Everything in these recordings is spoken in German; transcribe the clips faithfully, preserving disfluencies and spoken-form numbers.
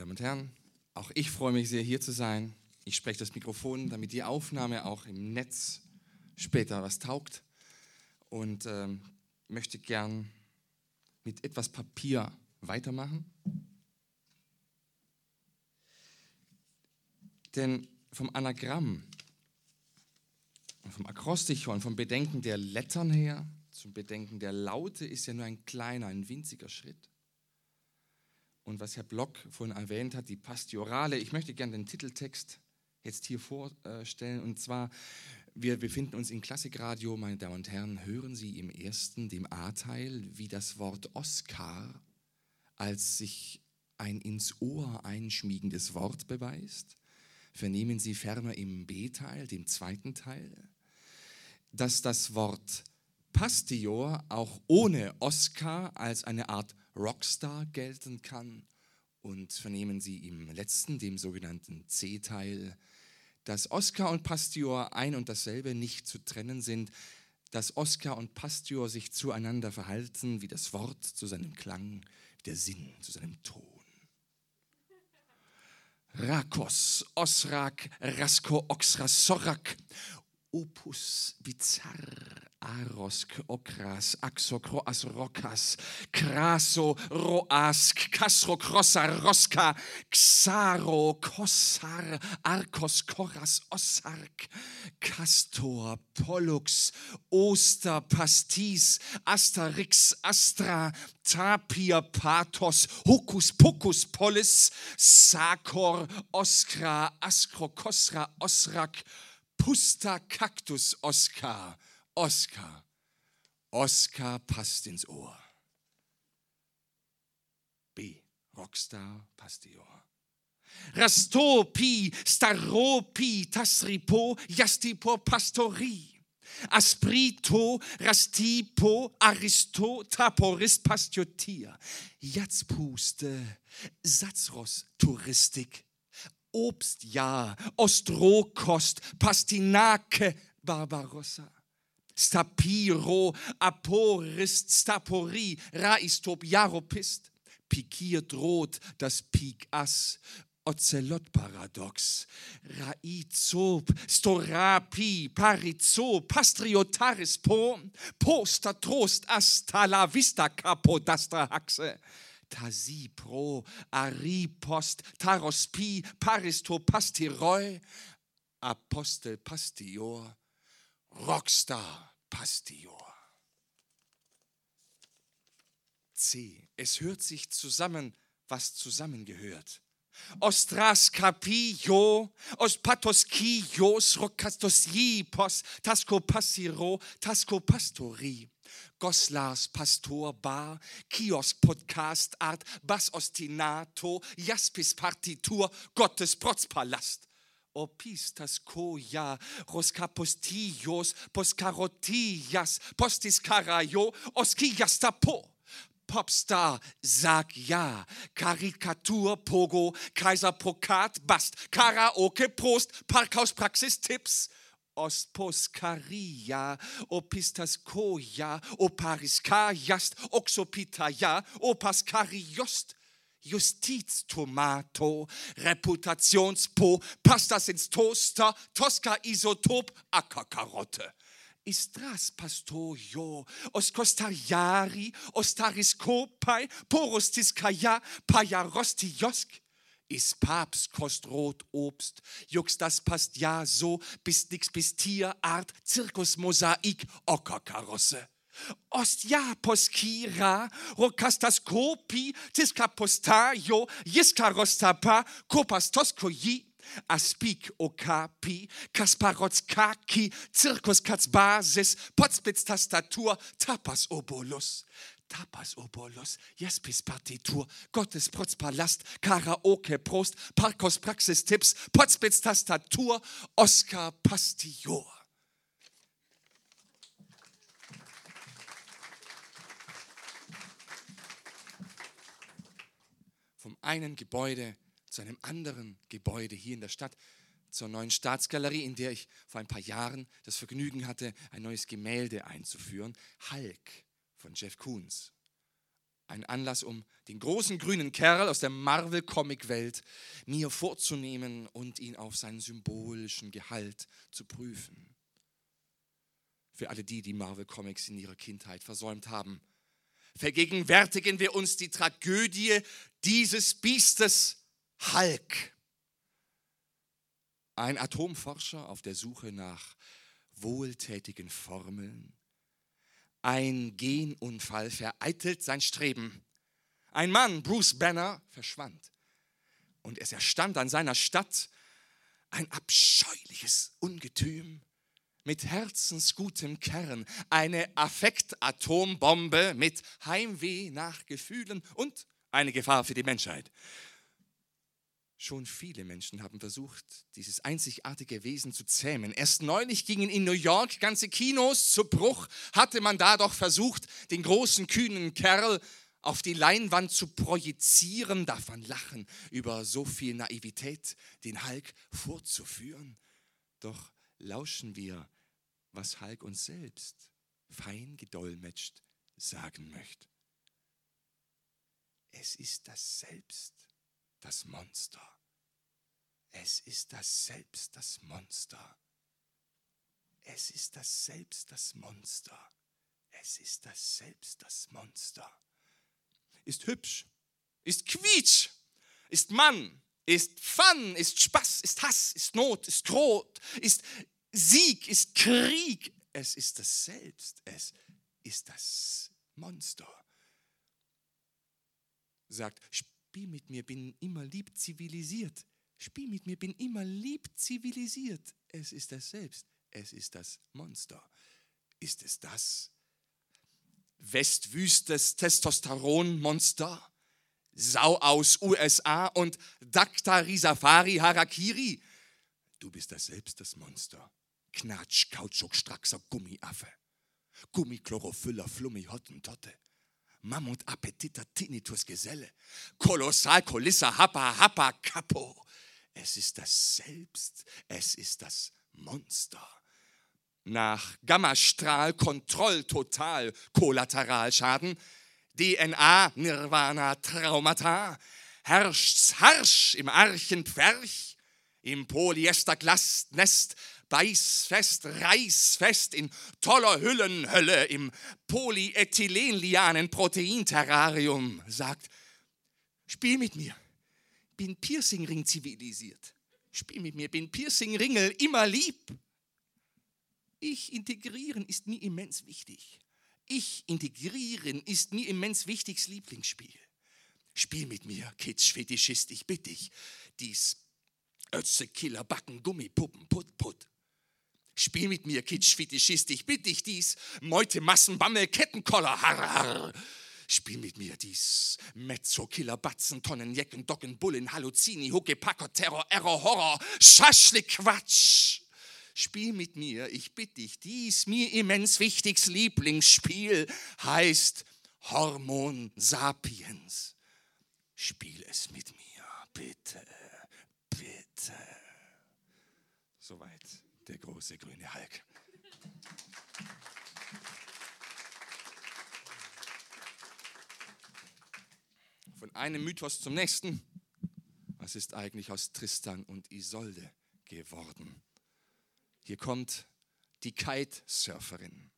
Meine Damen und Herren, auch ich freue mich sehr, hier zu sein. Ich spreche das Mikrofon, damit die Aufnahme auch im Netz später was taugt. Und ähm, möchte gern mit etwas Papier weitermachen. Denn vom Anagramm, vom Akrostichon, vom Bedenken der Lettern her zum Bedenken der Laute ist ja nur ein kleiner, ein winziger Schritt. Und was Herr Block vorhin erwähnt hat, die Pastorale, ich möchte gerne den Titeltext jetzt hier vorstellen. Und zwar, wir befinden uns in Klassikradio, meine Damen und Herren, hören Sie im ersten, dem A-Teil, wie das Wort Oskar als sich ein ins Ohr einschmiegendes Wort beweist. Vernehmen Sie ferner im B-Teil, dem zweiten Teil, dass das Wort Pastor auch ohne Oskar als eine Art Rockstar gelten kann. Und vernehmen Sie im letzten, dem sogenannten C-Teil, dass Oskar und Pastor ein und dasselbe nicht zu trennen sind, dass Oskar und Pastor sich zueinander verhalten, wie das Wort zu seinem Klang, wie der Sinn zu seinem Ton. Rakos, Osrak, Rasko, Oxra, Sorak, Opus, Bizarr, Arosk, Okras, Axokro, Asrokas, Kraso, Roask, Kasro, Krossa, Roska, Xaro, Kossar, Arkos, Koras, Ossark, Castor, Pollux, Oster, Pastis, Asterix, Astra, Tapir, Pathos, Hokus, Pokus, Polis, Sakor, Oskra, Askro, Kosra, Osrak, Pusta, Kaktus, Oskar, Oskar, Oskar passt ins Ohr. B, Rockstar, Pastor. Rastopi, Staropi, Tasripo, Jastipo, Pastori. Asprito, Rastipo, Aristo, Taporis, Pastiotier. Jatzpuste, Satzros, Touristik. Obstjahr, Ostrokost, Pastinake, Barbarossa. Stapiro, Aporist, Stapori, Raistop, Jaropist. Pikiert rot das Pik-Ass, Ozelot-Paradox. Raizop, Storapi, Parizo, Pastriotaris Po, Poster, Trost, Astala, Vista, Capo, Dastra-Haxe. Tasi pro, Aripost, Tarospi, Paristo, Pastiroi, Apostel, Pastior, Rockstar, Pastior. C. Es hört sich zusammen, was zusammengehört. Ostras capillo, os patoskios, rocastosiepos, tasco passiro, tasco pastori. Goslars Pastor Bar, Kiosk Podcast Art, Bass Ostinato, Jaspis Partitur, Gottes Protzpalast. Opistas Koja, Roscapostillos, Poscarotillas, Postis Carajo, Oskillas Tapo. Popstar, sag ja, Karikatur, Pogo, Kaiser Prokat, Bast, Karaoke, Prost, Parkhauspraxis, Tipps. Ostposkaria, Opistas Koja, Opariskajast, Oxopitaya, Opaskariost, Justiztomato, Reputationspo, Pastas ins Toaster, Tosca-Isotop, Ackerkarotte. Istras Pastorio, Oskostariari, Ostariskopai, Porostiskaya, Pajarostiosk. Ist Papst, kost rot Obst, Jux, das passt ja so, bis nix bis Tierart, Zirkusmosaik, Ockerkarosse. Ostja Poskira, Rokastaskopi, Tiskapostajo, Jiskarostapa, Kopastoskoji, Aspik Okapi, Kasparotskaki, Zirkuskatzbasis, Potzblitz-Tastatur, Tapas Obolus. Tapas Obolus, Jaspis Partitur, Gottes Protzpalast, Karaoke Prost, Parkos Praxistipps, Potzblitz Tastatur, Oskar Pastior. Vom einen Gebäude zu einem anderen Gebäude hier in der Stadt, zur neuen Staatsgalerie, in der ich vor ein paar Jahren das Vergnügen hatte, ein neues Gemälde einzuführen, Hulk von Jeff Koons. Ein Anlass, um den großen grünen Kerl aus der Marvel-Comic-Welt mir vorzunehmen und ihn auf seinen symbolischen Gehalt zu prüfen. Für alle die, die Marvel-Comics in ihrer Kindheit versäumt haben, vergegenwärtigen wir uns die Tragödie dieses Biestes Hulk. Ein Atomforscher auf der Suche nach wohltätigen Formeln. Ein Genunfall vereitelt sein Streben. Ein Mann, Bruce Banner, verschwand. Und es erstand an seiner Stadt ein abscheuliches Ungetüm mit herzensgutem Kern, eine Affektatombombe mit Heimweh nach Gefühlen und eine Gefahr für die Menschheit. Schon viele Menschen haben versucht, dieses einzigartige Wesen zu zähmen. Erst neulich gingen in New York ganze Kinos zu Bruch, hatte man da doch versucht, den großen, kühnen Kerl auf die Leinwand zu projizieren, darf man lachen, über so viel Naivität den Hulk vorzuführen. Doch lauschen wir, was Hulk uns selbst fein gedolmetscht sagen möchte. Es ist das Selbst. Das Monster. Es ist das Selbst, das Monster. Es ist das Selbst, das Monster. Es ist das Selbst, das Monster. Ist hübsch, ist quietsch, ist Mann, ist Fun, ist Spaß, ist Hass, ist Not, ist Tod, ist Sieg, ist Krieg. Es ist das Selbst, es ist das Monster. Sagt, Spiel mit mir, bin immer lieb zivilisiert. Spiel mit mir, bin immer lieb zivilisiert. Es ist das Selbst, es ist das Monster. Ist es das? Westwüstes Testosteronmonster? Sau aus U S A und Daktari Safari Harakiri? Du bist das Selbst, das Monster. Knatsch, Kautschuk, Straxer, Gummiaffe. Gummichlorophyller, Flummi, Hottentotte. Mammut, Appetiter, Tinnitus, Geselle. Kolossal, Kulissa, Happa, Happa, Capo. Es ist das Selbst, es ist das Monster. Nach Gammastrahl, Kontroll, Total, Kollateralschaden, D N A, Nirvana, Traumata, herrscht's harsch im Archenpferch, im Polyesterglastnest, beißfest, reißfest, in toller Hüllenhölle, im Polyethylenlianen-Proteinterrarium, sagt, spiel mit mir, bin Piercingring zivilisiert. Spiel mit mir, bin Piercingringel immer lieb. Ich integrieren ist mir immens wichtig. Ich integrieren ist mir immens wichtiges Lieblingsspiel. Spiel mit mir, Kitsch-Fetischist, ich bitte dich. Dies Ötze, Killer, Backen, Gummipuppen, Put, Put. Spiel mit mir, Kitsch-Fetischist, ich bitte dich. Dies Meute, Massen, Bammel, Kettenkoller, harr, harr. Spiel mit mir dies Mezzo, Killer, Batzen, Tonnen, Jecken, Docken, Bullen, Halluzini, Hucke, Packer, Terror, Error, Horror, Schaschlik, Quatsch. Spiel mit mir, ich bitte dich, dies mir immens wichtiges Lieblingsspiel heißt Hormon Sapiens. Spiel es mit mir, bitte, bitte. Soweit der große grüne Hulk. Von einem Mythos zum nächsten. Was ist eigentlich aus Tristan und Isolde geworden? Hier kommt die Kitesurferin.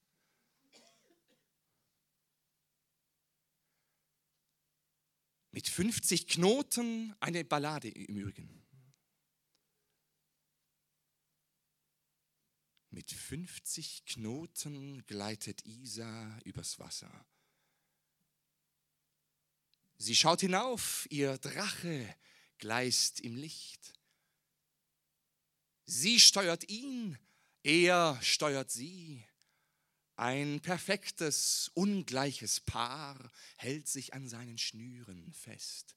Mit fünfzig Knoten eine Ballade im Übrigen. Mit fünfzig Knoten gleitet Isa übers Wasser. Sie schaut hinauf, ihr Drache gleißt im Licht. Sie steuert ihn, er steuert sie. Ein perfektes, ungleiches Paar hält sich an seinen Schnüren fest.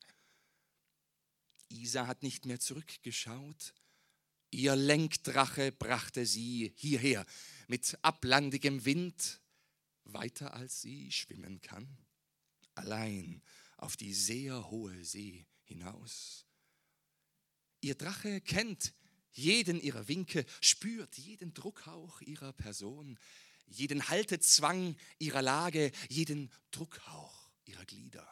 Isa hat nicht mehr zurückgeschaut. Ihr Lenkdrache brachte sie hierher mit ablandigem Wind, weiter als sie schwimmen kann, allein auf die sehr hohe See hinaus. Ihr Drache kennt jeden ihrer Winke, spürt jeden Druckhauch ihrer Person, jeden Haltezwang ihrer Lage, jeden Druckhauch ihrer Glieder.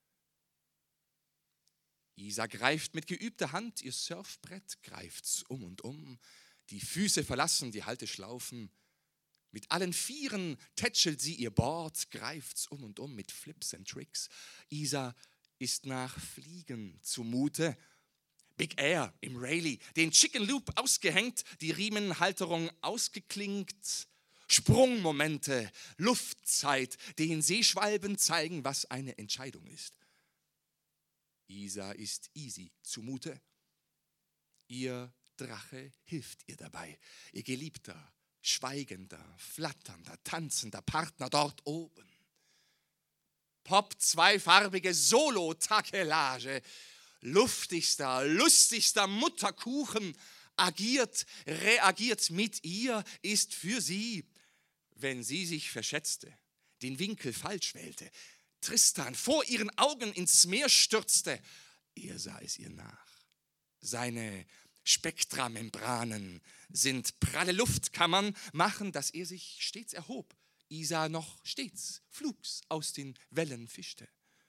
Isa greift mit geübter Hand ihr Surfbrett, greift's um und um. Die Füße verlassen die Halteschlaufen. Mit allen Vieren tätschelt sie ihr Board, greift's um und um mit Flips and Tricks. Isa ist nach Fliegen zumute. Big Air im Rayleigh, den Chicken Loop ausgehängt, die Riemenhalterung ausgeklinkt. Sprungmomente, Luftzeit, den Seeschwalben zeigen, was eine Entscheidung ist. Isa ist easy zumute. Ihr Drache hilft ihr dabei, ihr geliebter, schweigender, flatternder, tanzender Partner dort oben. Pop zweifarbige Solo-Takelage, luftigster, lustigster Mutterkuchen, agiert, reagiert mit ihr, ist für sie, wenn sie sich verschätzte, den Winkel falsch wählte, Tristan vor ihren Augen ins Meer stürzte, er sah es ihr nach. Seine Spektramembranen sind pralle Luftkammern, machen, dass er sich stets erhob, Isa noch stets flugs aus den Wellen fischte.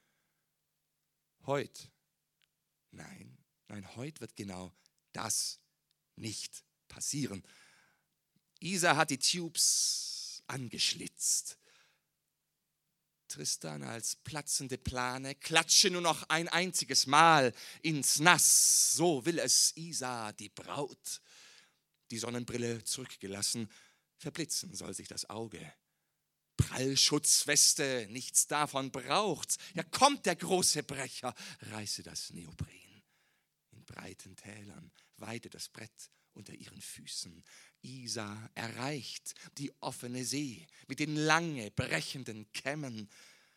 Heut, nein, nein, heut wird genau das nicht passieren. Isa hat die Tubes angeschlitzt. Tristan als platzende Plane klatsche nur noch ein einziges Mal ins Nass. So will es Isa, die Braut. Die Sonnenbrille zurückgelassen, verblitzen soll sich das Auge. Prallschutzweste, nichts davon braucht's. Ja, kommt der große Brecher, reiße das Neopren. In breiten Tälern weide das Brett unter ihren Füßen. Isa erreicht die offene See mit den lange brechenden Kämmen.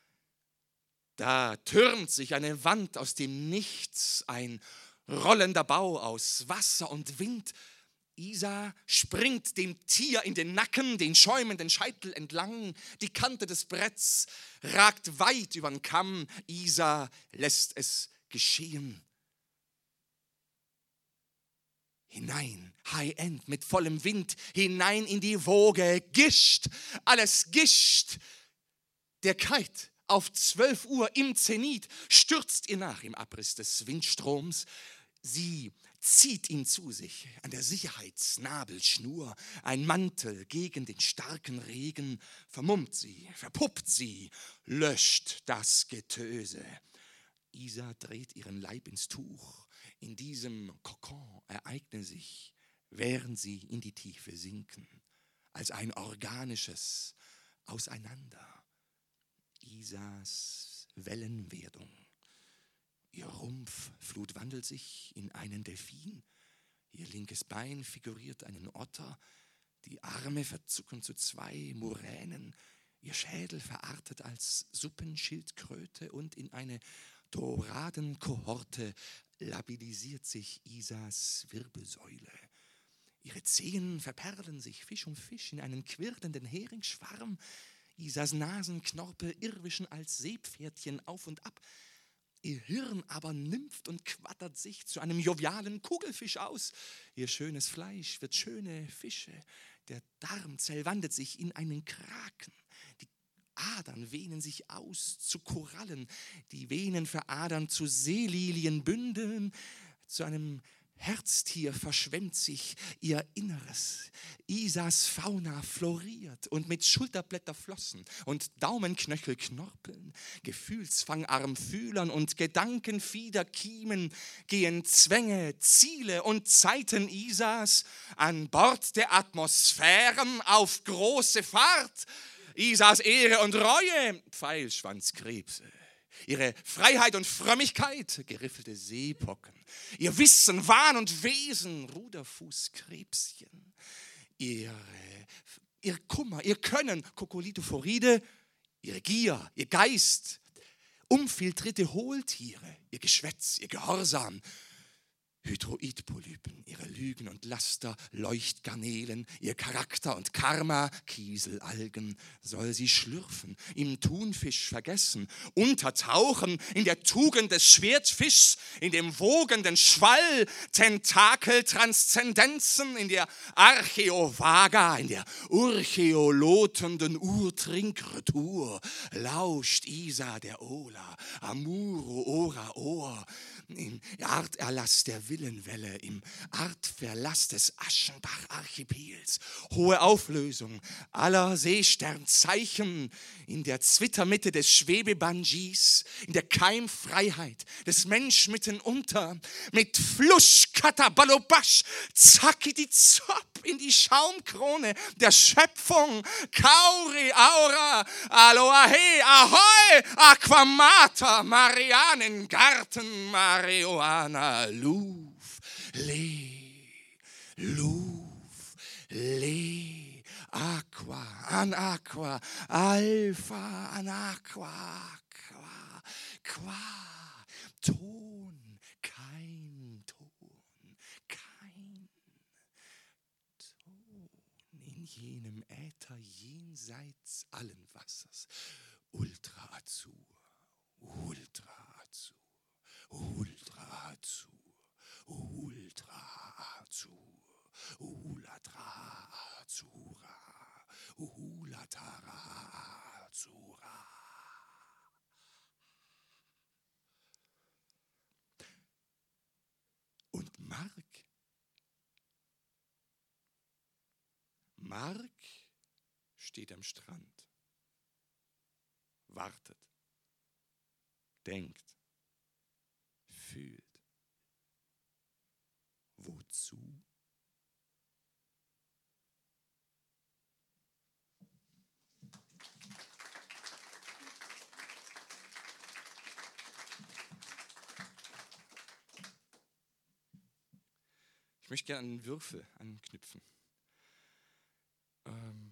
Da türmt sich eine Wand aus dem Nichts, ein rollender Bau aus Wasser und Wind. Isa springt dem Tier in den Nacken, den schäumenden Scheitel entlang. Die Kante des Bretts ragt weit übern Kamm. Isa lässt es geschehen. Hinein, High-End mit vollem Wind, hinein in die Woge, gischt, alles gischt. Der Kite auf zwölf Uhr im Zenit stürzt ihr nach im Abriss des Windstroms. Sie zieht ihn zu sich an der Sicherheitsnabelschnur. Ein Mantel gegen den starken Regen vermummt sie, verpuppt sie, löscht das Getöse. Isa dreht ihren Leib ins Tuch. In diesem Kokon ereignen sich, während sie in die Tiefe sinken, als ein organisches Auseinander. Isas Wellenwerdung. Ihr Rumpfflut wandelt sich in einen Delfin. Ihr linkes Bein figuriert einen Otter. Die Arme verzucken zu zwei Muränen. Ihr Schädel verartet als Suppenschildkröte und in eine Doradenkohorte labilisiert sich Isas Wirbelsäule. Ihre Zehen verperlen sich Fisch um Fisch in einen quirlenden Heringsschwarm. Isas Nasenknorpel irrwischen als Seepferdchen auf und ab. Ihr Hirn aber nympht und quattert sich zu einem jovialen Kugelfisch aus. Ihr schönes Fleisch wird schöne Fische. Der Darmzell wandelt sich in einen Kraken. Die Adern wehnen sich aus zu Korallen. Die Venen veradern zu Seelilienbündeln. Zu einem Herztier verschwemmt sich ihr Inneres. Isas Fauna floriert und mit Schulterblätterflossen und Daumenknöchelknorpeln, Gefühlsfangarm Fühlern und Gedankenfiederkiemen gehen Zwänge, Ziele und Zeiten Isas an Bord der Atmosphären auf große Fahrt. Isas Ehre und Reue, Pfeilschwanzkrebse. Ihre Freiheit und Frömmigkeit, geriffelte Seepocken. Ihr Wissen, Wahn und Wesen, Ruderfußkrebschen. Ihre, ihr Kummer, ihr Können, Kokolithophoride. Ihre Gier, ihr Geist, unfiltrierte Hohltiere. Ihr Geschwätz, ihr Gehorsam. Hydroidpolypen, ihre Lügen und Laster, Leuchtgarnelen, ihr Charakter und Karma, Kieselalgen, soll sie schlürfen, im Thunfisch vergessen, untertauchen in der Tugend des Schwertfischs, in dem wogenden Schwall, Tentakeltranszendenzen, in der Archäovaga, in der urcheolotenden Urtrinkretur, lauscht Isa der Ola, Amuro ora Ohr, im Arterlass der Willenwelle, im Artverlass des Aschenbach-Archipels, hohe Auflösung aller Seesternzeichen, in der Zwittermitte des Schwebebanjis, in der Keimfreiheit des Mensch mitten unter, mit Flusch, Katabalobasch, Zakiti-Zop in die Schaumkrone der Schöpfung, Kauri, Aura, Aloahe, Ahoi, Aquamata, Marianengarten, Marihuana, Luf, Le, Luf, Le, Aqua, an Aqua, Alpha, an Aqua, Qua, Qua, Ton, kein Ton, kein Ton in jenem Äther jenseits allen Wassers, Ultra Azur, Ultra Azur. Ultra Azur, Ultra Azur, Ulatra Azura, Ulatara Azura. Und Mark, Mark steht am Strand, wartet, denkt, fühlt. Wozu? Ich möchte gerne einen Würfel anknüpfen. Ähm,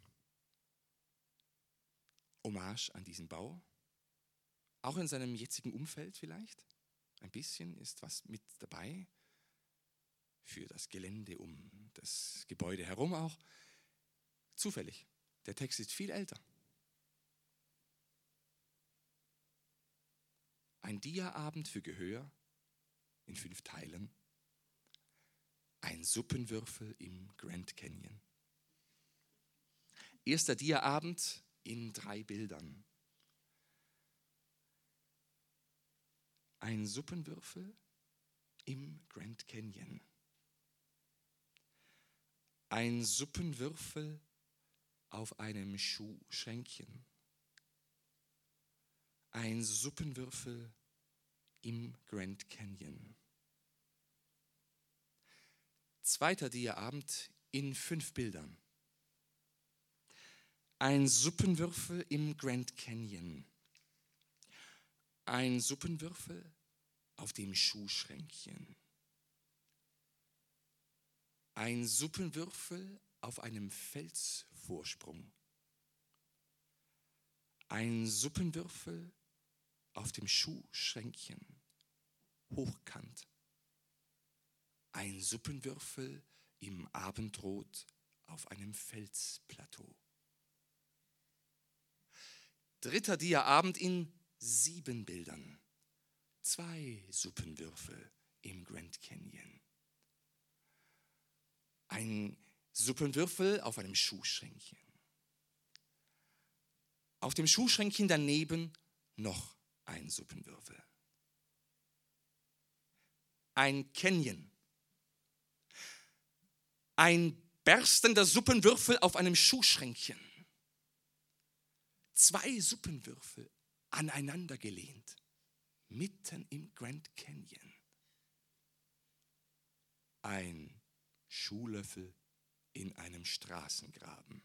Hommage an diesen Bau. Auch in seinem jetzigen Umfeld vielleicht. Ein bisschen ist was mit dabei für das Gelände um das Gebäude herum auch. Zufällig. Der Text ist viel älter. Ein Dia-Abend für Gehör in fünf Teilen. Ein Suppenwürfel im Grand Canyon. Erster Dia-Abend in drei Bildern. Ein Suppenwürfel im Grand Canyon. Ein Suppenwürfel auf einem Schuhschränkchen. Ein Suppenwürfel im Grand Canyon. Zweiter Dia-Abend in fünf Bildern. Ein Suppenwürfel im Grand Canyon. Ein Suppenwürfel auf dem Schuhschränkchen. Ein Suppenwürfel auf einem Felsvorsprung. Ein Suppenwürfel auf dem Schuhschränkchen, hochkant. Ein Suppenwürfel im Abendrot auf einem Felsplateau. Dritter Dia-Abend in sieben Bildern. Zwei Suppenwürfel im Grand Canyon. Ein Suppenwürfel auf einem Schuhschränkchen. Auf dem Schuhschränkchen daneben noch ein Suppenwürfel. Ein Canyon. Ein berstender Suppenwürfel auf einem Schuhschränkchen. Zwei Suppenwürfel aneinander gelehnt, mitten im Grand Canyon. Ein Schuhlöffel in einem Straßengraben.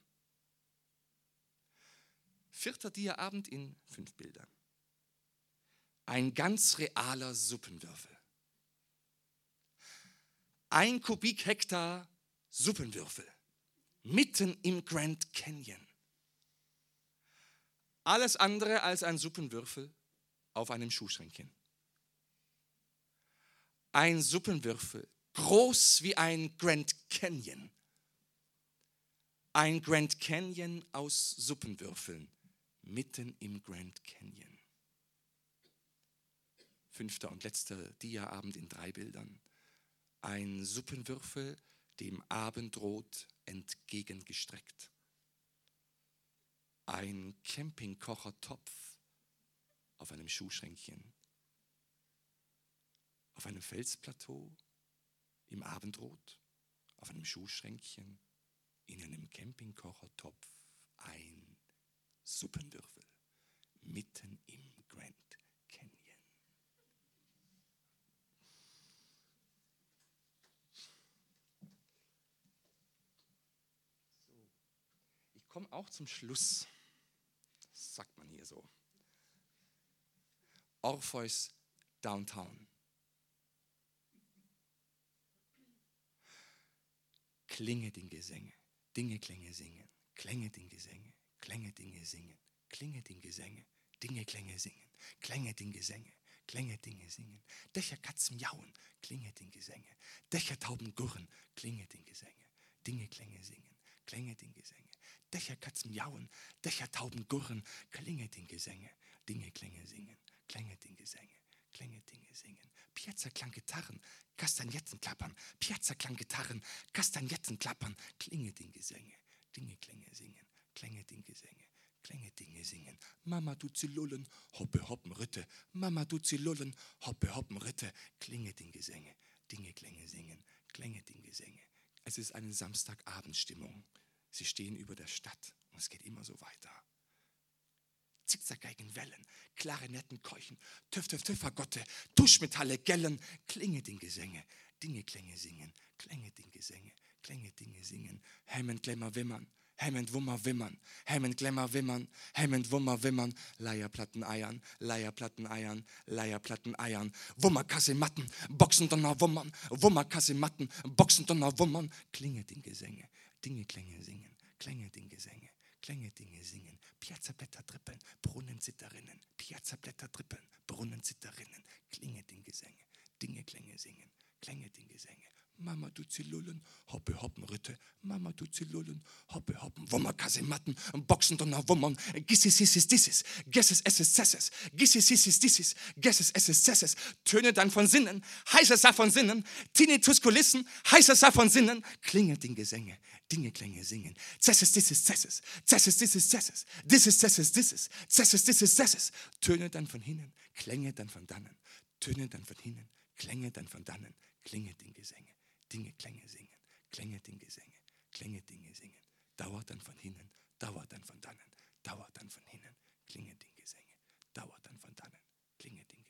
Vierter Dia-Abend in fünf Bildern. Ein ganz realer Suppenwürfel. Ein Kubikhektar Suppenwürfel, mitten im Grand Canyon. Alles andere als ein Suppenwürfel auf einem Schuhschränkchen. Ein Suppenwürfel groß wie ein Grand Canyon. Ein Grand Canyon aus Suppenwürfeln, mitten im Grand Canyon. Fünfter und letzter Diaabend in drei Bildern. Ein Suppenwürfel, dem Abendrot entgegengestreckt. Ein Campingkochertopf auf einem Schuhschränkchen. Auf einem Felsplateau im Abendrot, auf einem Schuhschränkchen, in einem Campingkochertopf ein Suppenwürfel mitten im Grand Canyon. So. Ich komme auch zum Schluss, das sagt man hier so. Orpheus Downtown. Klinge den Gesänge, Dinge, Klänge singen, Klänge den Gesänge, Klänge, Dinge singen, Klinge den Gesänge, Dinge, Klänge singen, Klänge den Gesänge, Klänge, Dinge singen, Dächer, Katzen jauen, Klinge den Gesänge, Dächer, Tauben gurren, Klinge den Gesänge, Dinge, Klänge singen, Klänge den Gesänge, Dächer, Katzen jauen, Dächer, Tauben gurren, Klinge den Gesänge, Dinge, Klänge singen, Klänge den Gesänge, Klänge, Dinge singen. Piazza klang Gitarren, Kastagnetten klappern, Piazza klang Gitarren, Kastagnetten klappern, Klinge den Gesänge, Dinge, Klänge singen, Klänge den Gesänge, Klänge, Dinge singen. Mama du Zilullen, hoppe hoppen Ritte, Mama du Zilullen, hoppe hoppen Ritte, Klinge den Gesänge, Dinge, Klänge singen, Klänge den Gesänge. Es ist eine Samstagabendstimmung. Sie stehen über der Stadt und es geht immer so weiter. Zickzackgeigen Wellen, Klarinetten keuchen, Tüff, Tüff, Tüffergotte, Tuschmetalle gellen, Klinge den Gesänge, Dinge, Klänge singen, Klänge den Gesänge, Klänge, Dinge singen, Hemmend, Glämmer, Wimmern, Hemmend, Wummer, Wimmern, Hemmend, Glämmer, Wimmern, Hemmend, Wummer, Wimmern, Leierplatten, Eiern, Leierplatten, Eiern, Leierplatten, Eiern, Wummer, Kasematten, Boxen, Donner, Wummern, Wummer, Kasematten, Boxen, Donner, Wummern, Klinge den Gesänge, Dinge, Klänge singen, Klänge den Gesänge, Klänge, Dinge singen, Piazzablätter trippeln, Brunnen zitterinnen, Piazzablätter trippeln, Brunnen zitterinnen, Klinge den Gesänge, Dinge, Klänge singen, Klänge den Gesänge. Mama du Zilullen, hoppe hoppen Ritte, Mama du Zilullen, hoppe hoppen, Wummer, Kasematten, Boxen, Donner, Wummern, Gissis, Sissis, Dissis, Gesses, Esses, Sesses, Gissis, Sissis, Dissis, Gesses, Esses, Sesses, Töne dann von Sinnen, heißer Saft von Sinnen, Tinnitus Kulissen, heißer Saft von Sinnen, Klinge den Gesänge, Dinge, Klänge singen, Zesses, Dissis, Zesses, Zesses, Dissis, Zesses, Dissis, Zesses, Dissis, Zesses, Dissis, Zesses, Töne dann von hinnen, Klänge dann von dannen, Töne dann von hinnen, Klänge dann von dannen, Klinge den Gesänge. Dinge, Klänge singen, Klänge, Dinge singen, Klänge, Dinge singen, dauert dann von hinnen, dauert dann von dannen, dauert dann von hinnen, Klinge, Dinge singen, dauert dann von dannen, Klinge, Dinge.